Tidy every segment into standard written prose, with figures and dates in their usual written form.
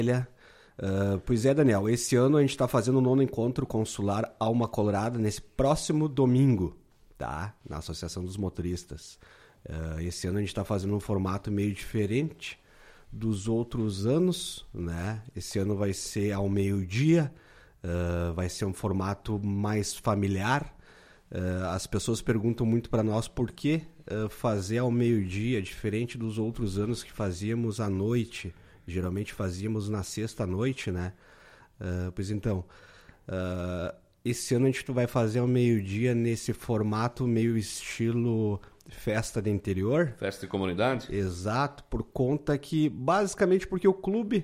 Pois é, Daniel, esse ano a gente está fazendo o 9º encontro consular Alma Colorada nesse próximo domingo, tá? Na Associação dos Motoristas. Esse ano a gente está fazendo um formato meio diferente dos outros anos, né? Esse ano vai ser ao meio-dia, vai ser um formato mais familiar. As pessoas perguntam muito para nós por que fazer ao meio-dia, diferente dos outros anos que fazíamos à noite. Geralmente fazíamos na sexta-noite, né? Pois então, esse ano a gente vai fazer ao meio-dia nesse formato meio estilo festa de interior. Festa de comunidade? Exato, por conta que, basicamente porque o clube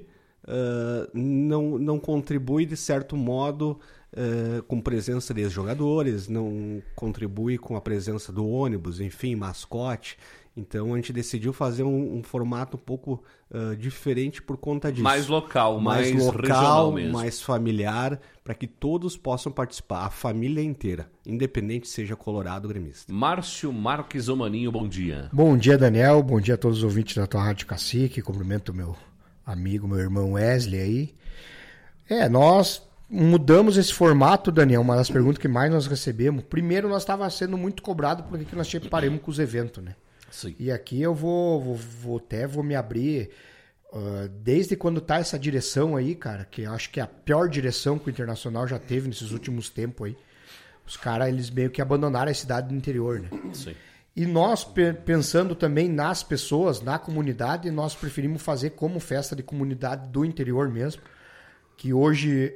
não contribui de certo modo com presença de jogadores, não contribui com a presença do ônibus, enfim, mascote. Então a gente decidiu fazer um formato um pouco diferente por conta disso. Mais local, mais regional mesmo. Mais familiar, para que todos possam participar, a família inteira, independente seja colorado ou gremista. Márcio Marques Omaninho, bom dia. Bom dia, Daniel. Bom dia a todos os ouvintes da tua Rádio Cacique. Cumprimento meu amigo, meu irmão Wesley aí. Nós mudamos esse formato, Daniel. Uma das perguntas que mais nós recebemos. Primeiro, nós estávamos sendo muito cobrado porque nós paramos com os eventos, né? Sim. E aqui eu vou me abrir desde quando tá essa direção aí, cara, que eu acho que é a pior direção que o Internacional já teve nesses últimos tempos aí. Os caras, eles meio que abandonaram a cidade do interior, né? Sim. E nós, pensando também nas pessoas, na comunidade, nós preferimos fazer como festa de comunidade do interior mesmo, que hoje,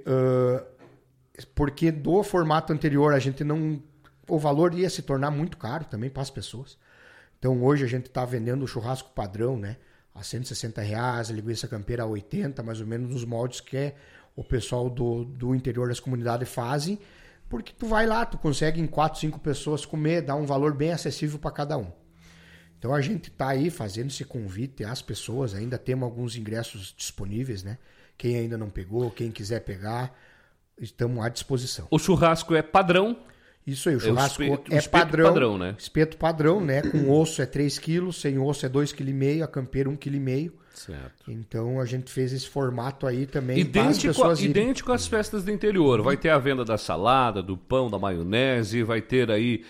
porque do formato anterior a gente não... O valor ia se tornar muito caro também para as pessoas. Então hoje a gente está vendendo o churrasco padrão, né? A R$160, a linguiça campeira a 80, mais ou menos nos moldes que o pessoal do interior das comunidades fazem, porque tu vai lá, tu consegue em 4, 5 pessoas comer, dá um valor bem acessível para cada um. Então a gente está aí fazendo esse convite às pessoas, ainda temos alguns ingressos disponíveis, né? Quem ainda não pegou, quem quiser pegar, estamos à disposição. O churrasco é padrão? Isso aí, o churrasco espeto padrão, né? Espeto padrão, né? Com osso é 3 kg, sem osso é 2,5 kg, a campeira 1,5 kg. Certo. Então a gente fez esse formato aí também. Idêntico às festas do interior. Vai ter a venda da salada, do pão, da maionese, vai ter aí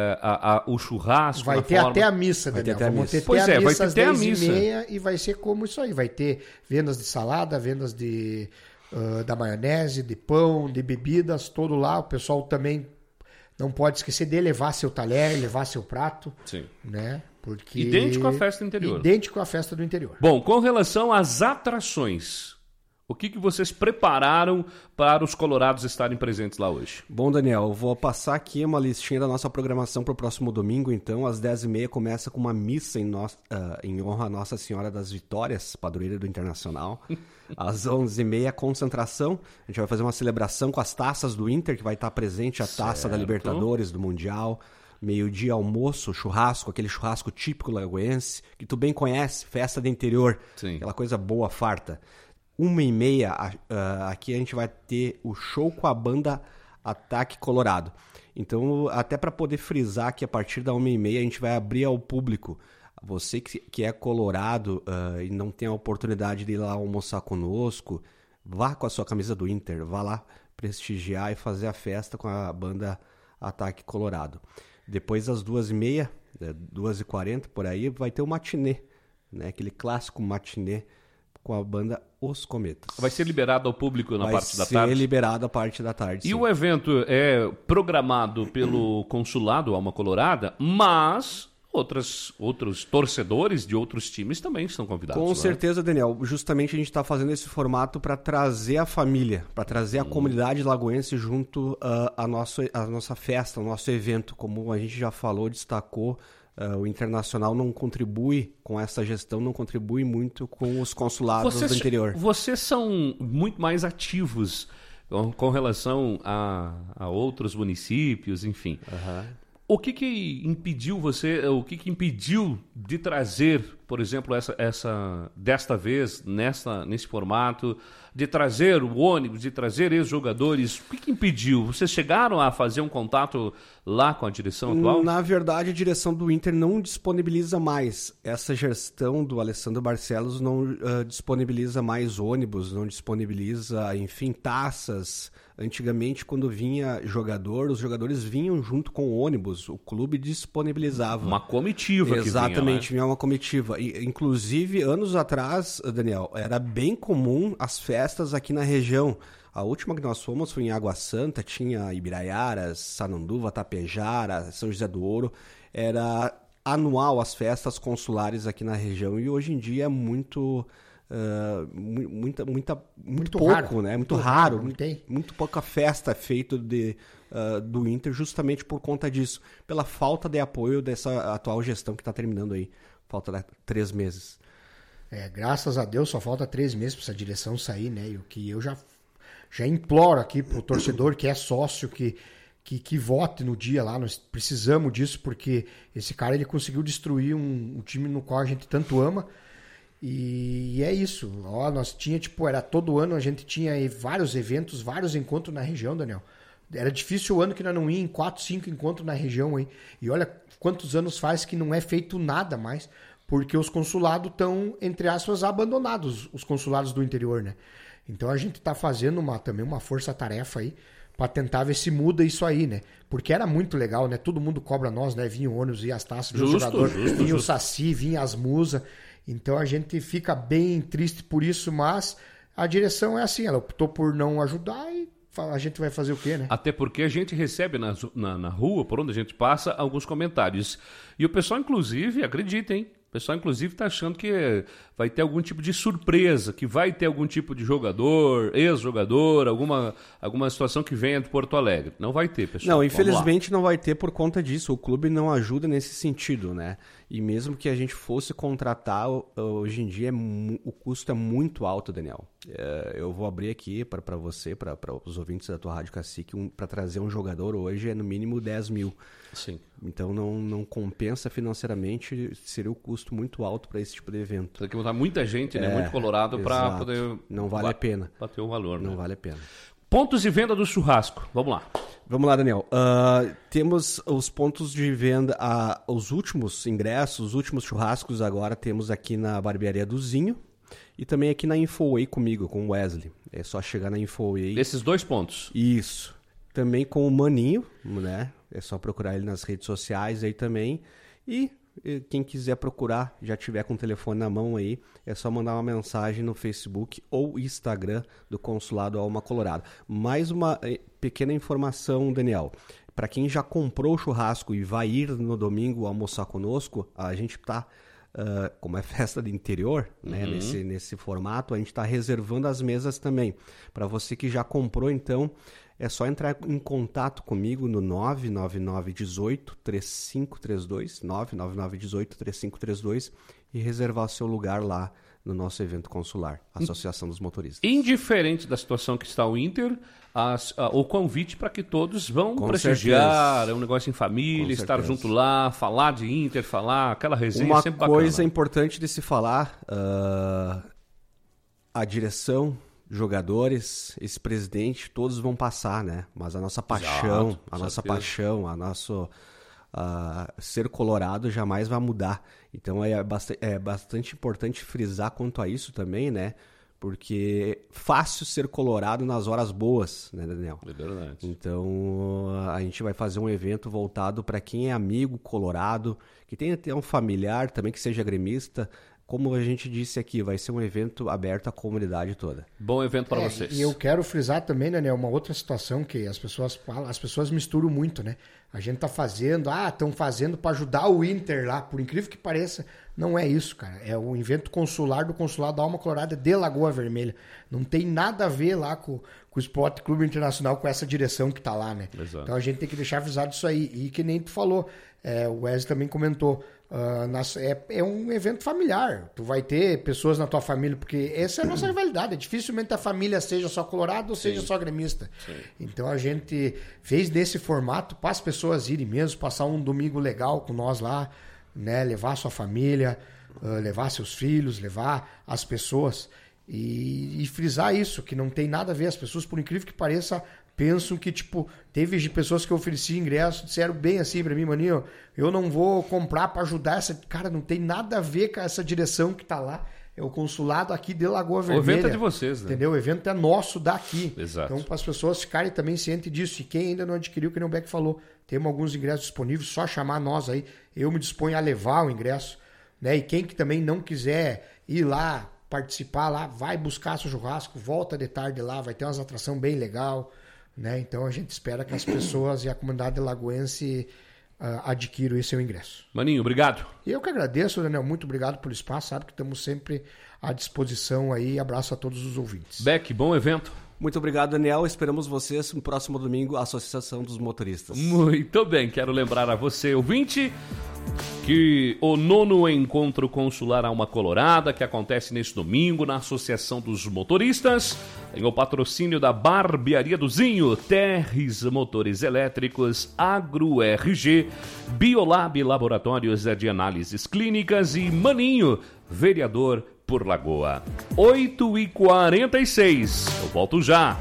o churrasco. Vai ter até a missa, Daniel. Vai ter até a missa. 10h30 e vai ser como isso aí. Vai ter vendas de salada, vendas da maionese, de pão, de bebidas, todo lá. O pessoal também não pode esquecer de levar seu talher, levar seu prato. Sim. Né? Porque... Idêntico à festa do interior. Idêntico à festa do interior. Bom, com relação às atrações, o que vocês prepararam para os colorados estarem presentes lá hoje? Bom, Daniel, eu vou passar aqui uma listinha da nossa programação para o próximo domingo. Então, às 10h30 começa com uma missa em honra a Nossa Senhora das Vitórias, padroeira do Internacional. Às 11h30, concentração. A gente vai fazer uma celebração com as taças do Inter, que vai estar presente a taça da Libertadores, do Mundial. Meio-dia, almoço, churrasco, aquele churrasco típico lagoense, que tu bem conhece, festa do interior. Sim. Aquela coisa boa, farta. 1h30, aqui a gente vai ter o show com a banda Ataque Colorado. Então, até para poder frisar que a partir da 1h30 a gente vai abrir ao público. Você que é colorado e não tem a oportunidade de ir lá almoçar conosco, vá com a sua camisa do Inter, vá lá prestigiar e fazer a festa com a banda Ataque Colorado. Depois, às 2h30, 2h40, por aí, vai ter o matinê, né? Aquele clássico matinê com a banda Os Cometas. Vai ser liberado ao público na parte da tarde? Vai ser liberado a parte da tarde, E sim. o evento é programado pelo Consulado Alma Colorada, mas outros torcedores de outros times também estão convidados. Com certeza, Daniel. Justamente a gente está fazendo esse formato para trazer a família, para trazer a comunidade lagoense junto à nossa festa, ao nosso evento. Como a gente já falou, destacou, o Internacional não contribui com essa gestão, não contribui muito com os consulados do interior. Vocês são muito mais ativos com relação a outros municípios, enfim. Uhum. O que impediu de trazer por exemplo, desta vez, nesse formato, de trazer o ônibus, de trazer ex-jogadores? O que impediu? Vocês chegaram a fazer um contato lá com a direção atual? Na verdade, a direção do Inter não disponibiliza mais. Essa gestão do Alessandro Barcelos não disponibiliza mais ônibus, não disponibiliza, enfim, taças. Antigamente, quando vinha jogador, os jogadores vinham junto com o ônibus, o clube disponibilizava. Uma comitiva. Exatamente, vinha, né? Uma comitiva. Inclusive, anos atrás, Daniel, era bem comum as festas aqui na região. A última que nós fomos foi em Água Santa, tinha Ibiraiaras, Sananduva, Tapejara, São José do Ouro. Era anual as festas consulares aqui na região e hoje em dia é muito pouco, raro, né? Muito raro, tem. muito pouca festa é feita do Inter justamente por conta disso, pela falta de apoio dessa atual gestão que está terminando aí, falta 3 meses. Graças a Deus só falta 3 meses para essa direção sair, né? E o que eu já imploro aqui pro torcedor que é sócio, que vote no dia lá, nós precisamos disso, porque esse cara ele conseguiu destruir um time no qual a gente tanto ama. E é isso. Nós tinha, era todo ano, a gente tinha vários eventos, vários encontros na região, Daniel. Era difícil o ano que nós não ia em 4, 5 encontros na região aí. E olha quantos anos faz que não é feito nada mais, porque os consulados estão, entre aspas, abandonados, os consulados do interior, né? Então a gente está fazendo também uma força-tarefa aí para tentar ver se muda isso aí, né? Porque era muito legal, né? Todo mundo cobra nós, né? Vinha o ônibus, vinha as taças, vinha o jogador, vinha o Saci, vinha as musas. Então a gente fica bem triste por isso, mas a direção é assim, ela optou por não ajudar e a gente vai fazer o quê, né? Até porque a gente recebe na rua, por onde a gente passa, alguns comentários. E o pessoal, inclusive, acredita, hein? O pessoal, inclusive, está achando que vai ter algum tipo de surpresa, que vai ter algum tipo de jogador, ex-jogador, alguma situação que venha de Porto Alegre. Não vai ter, pessoal. Não, infelizmente não vai ter por conta disso. O clube não ajuda nesse sentido, né? E mesmo que a gente fosse contratar, hoje em dia o custo é muito alto, Daniel. Eu vou abrir aqui para você, para os ouvintes da tua Rádio Cacique, para trazer um jogador hoje é no mínimo 10 mil. Sim. Então não compensa financeiramente, seria o custo muito alto para esse tipo de evento. Tem que botar muita gente, né? Muito colorado para poder... Não vale a pena. Bater o valor, né? Não vale a pena. Pontos de venda do churrasco. Vamos lá. Vamos lá, Daniel. Temos os pontos de venda, os últimos ingressos, os últimos churrascos agora temos aqui na Barbearia do Zinho e também aqui na Infoway comigo, com o Wesley. É só chegar na Infoway. Esses 2 pontos. Isso. Também com o Maninho, né? É só procurar ele nas redes sociais aí também. E quem quiser procurar, já tiver com o telefone na mão aí, é só mandar uma mensagem no Facebook ou Instagram do Consulado Alma Colorado. Mais uma pequena informação, Daniel. Para quem já comprou o churrasco e vai ir no domingo almoçar conosco, a gente está, como é festa do interior, né, nesse formato, a gente está reservando as mesas também. Para você que já comprou, então, é só entrar em contato comigo no 99918-3532, 99918-3532 e reservar seu lugar lá no nosso evento consular, Associação dos Motoristas. Indiferente da situação que está o Inter, o convite para que todos vão Com prestigiar, certeza. É um negócio em família, Com estar certeza. junto lá, falar de Inter, falar aquela resenha Uma sempre bacana. coisa importante de se falar, a direção, jogadores, esse presidente, todos vão passar, né? Mas a nossa paixão, Exato, a nossa certeza. paixão, ser colorado jamais vai mudar. Então é bastante importante frisar quanto a isso também, né? Porque é fácil ser colorado nas horas boas, né, Daniel? É verdade. Então a gente vai fazer um evento voltado para quem é amigo colorado, que tenha até um familiar também que seja gremista. Como a gente disse aqui, vai ser um evento aberto à comunidade toda. Bom evento para vocês. E eu quero frisar também, Daniel, uma outra situação que as pessoas misturam muito, né? A gente tá fazendo, estão fazendo para ajudar o Inter lá, por incrível que pareça, não é isso, cara. É o evento consular do Consulado da Alma Colorada de Lagoa Vermelha. Não tem nada a ver lá com o Esporte Clube Internacional, com essa direção que tá lá, né? Exato. Então a gente tem que deixar avisado isso aí. E que nem tu falou, o Wesley também comentou, é um evento familiar. Tu vai ter pessoas na tua família, porque essa é a nossa rivalidade. Dificilmente a família seja só colorado ou seja só gremista. Sim. Então a gente fez desse formato para as pessoas irem mesmo, passar um domingo legal com nós lá, né? Levar a sua família. levar seus filhos, levar as pessoas e frisar isso, que não tem nada a ver. As pessoas, por incrível que pareça, pensam que, tipo, teve pessoas que eu ofereci ingresso, disseram bem assim pra mim, maninho, eu não vou comprar pra ajudar essa... Cara, não tem nada a ver com essa direção que tá lá. É o consulado aqui de Lagoa Vermelha. O evento é de vocês, né? Entendeu? O evento é nosso daqui. Exato. Então, para as pessoas ficarem também cientes disso. E quem ainda não adquiriu, que nem o Beck falou, temos alguns ingressos disponíveis, só chamar nós aí. Eu me disponho a levar o ingresso. Né? E quem que também não quiser ir lá, participar lá, vai buscar seu churrasco, volta de tarde lá, vai ter umas atrações bem legal. Né? Então, a gente espera que as pessoas e a comunidade lagoense adquiram esse seu ingresso. Maninho, obrigado. E eu que agradeço, Daniel, muito obrigado pelo espaço, sabe que estamos sempre à disposição aí, abraço a todos os ouvintes. Beck, bom evento. Muito obrigado, Daniel, esperamos vocês no próximo domingo, a Associação dos Motoristas. Muito bem, quero lembrar a você, ouvinte, que o 9º Encontro Consular Alma Colorada, que acontece neste domingo na Associação dos Motoristas, tem o patrocínio da Barbearia do Zinho, Terres Motores Elétricos, Agro RG, Biolab Laboratórios de Análises Clínicas e Maninho, vereador por Lagoa. 8h46, eu volto já.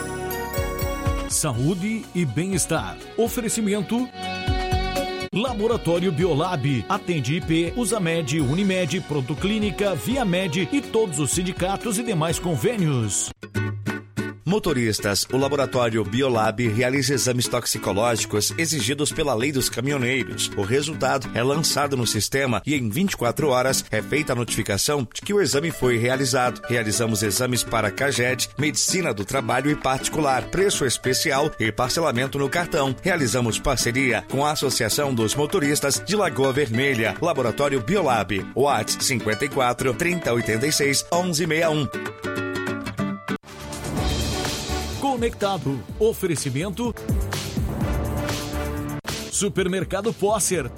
Saúde e bem-estar. Oferecimento... Laboratório Biolab, atende IP, Usamed, Unimed, Pronto Clínica, Viamed e todos os sindicatos e demais convênios. Motoristas, o Laboratório Biolab realiza exames toxicológicos exigidos pela Lei dos Caminhoneiros. O resultado é lançado no sistema e em 24 horas é feita a notificação de que o exame foi realizado. Realizamos exames para CAGED, Medicina do Trabalho e particular, preço especial e parcelamento no cartão. Realizamos parceria com a Associação dos Motoristas de Lagoa Vermelha. Laboratório Biolab, WhatsApp 54 3086 1161. Conectado. Oferecimento Supermercado Posser,